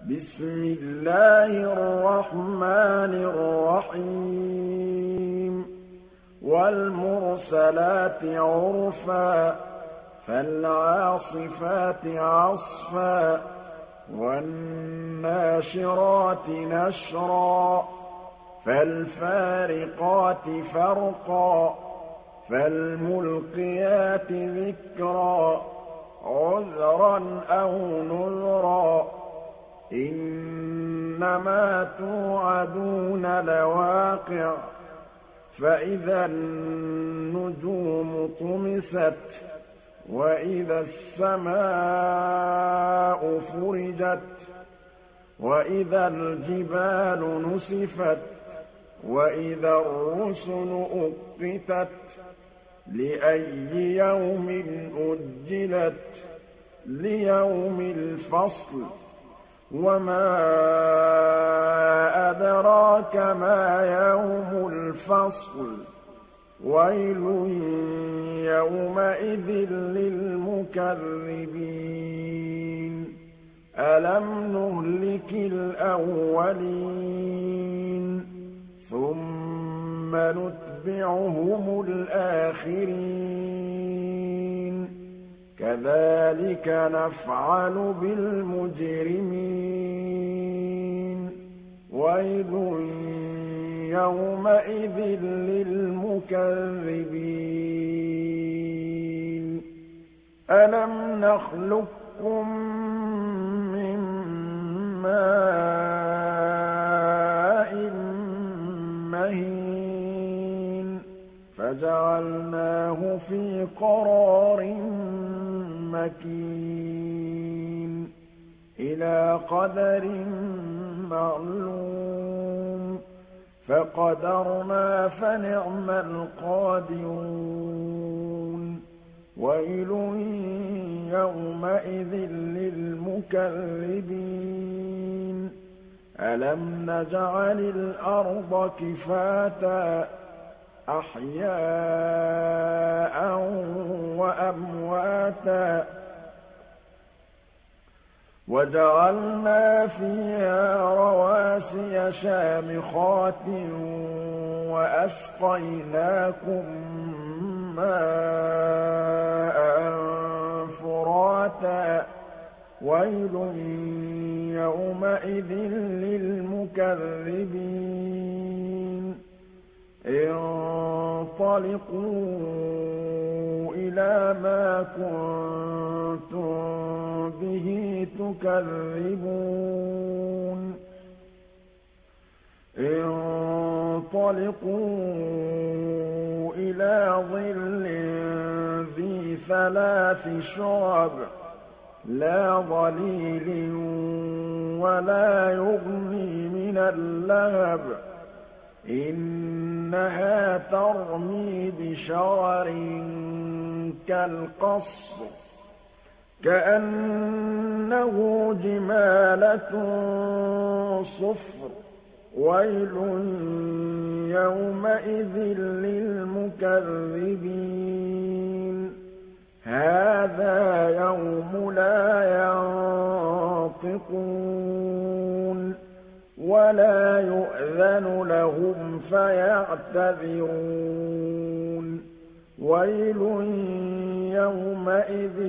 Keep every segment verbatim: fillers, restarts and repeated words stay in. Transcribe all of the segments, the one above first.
بسم الله الرحمن الرحيم والمرسلات عرفا فالعاصفات عصفا والناشرات نشرا فالفارقات فرقا فالملقيات ذكرا عذرا أو نذرا إنما توعدون لواقع فإذا النجوم طمست وإذا السماء فرجت وإذا الجبال نسفت وإذا الرسل أقتت لأي يوم أجلت ليوم الفصل وما أدراك ما يوم الفصل ويل يومئذ للمكذبين ألم نهلك الأولين ثم نتبعهم الآخرين كذلك نفعل بالمجرمين ويل يومئذ للمكذبين ألم نخلقكم من ماء مهين فجعلناه في قرار مكين إلى قدر معلوم فقدرنا فنعم القادرون ويل يومئذ للمكذبين ألم نجعل الأرض كفاتا أحياء وأمواتا وجعلنا فيها رواسي شامخات وأسقيناكم ماء فراتا ويل يومئذ للمكذبين انطلقوا إلى ما كنتم به تكذبون انطلقوا إلى ظل ذي ثلاث شعب لا ظليل ولا يغني من اللهب إنها ترمي بشرر كالقصر كأنه جمالة صفر ويل يومئذ للمكذبين هذا يوم لا ينطقون ولا يؤذن لهم فيعتذرون ويل يومئذ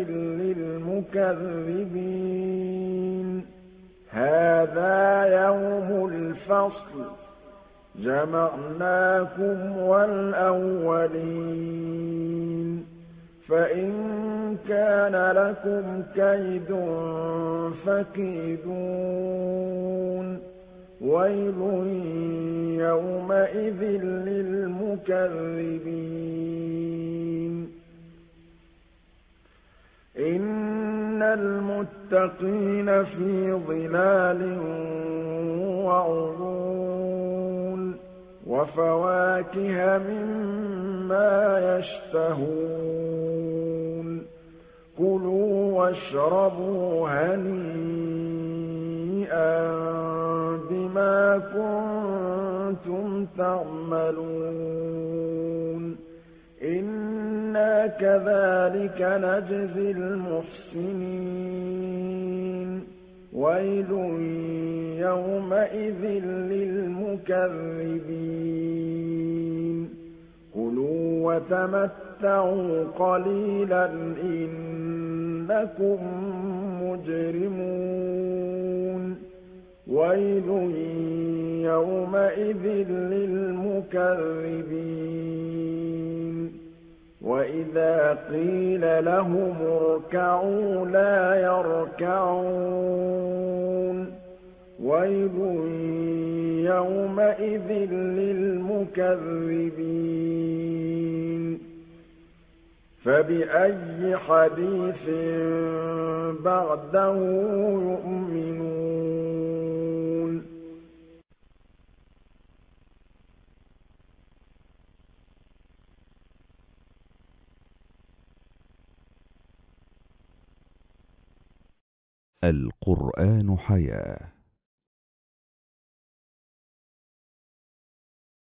للمكذبين هذا يوم الفصل جمعناكم والأولين فإن كان لكم كيد فكيدون ويل يومئذ للمكذبين إن المتقين في ظلال وعيون وفواكه مما يشتهون كلوا واشربوا هنيئا بما كنتم تعملون إنا كذلك نجزي المحسنين ويل يومئذ للمكذبين كلوا وتمتعوا قليلا إنكم مجرمون ويل يومئذ للمكذبين وإذا قيل لهم اركعوا لا يركعون ويل يومئذ للمكذبين فبأي حديث بعده يؤمنون القرآن حياة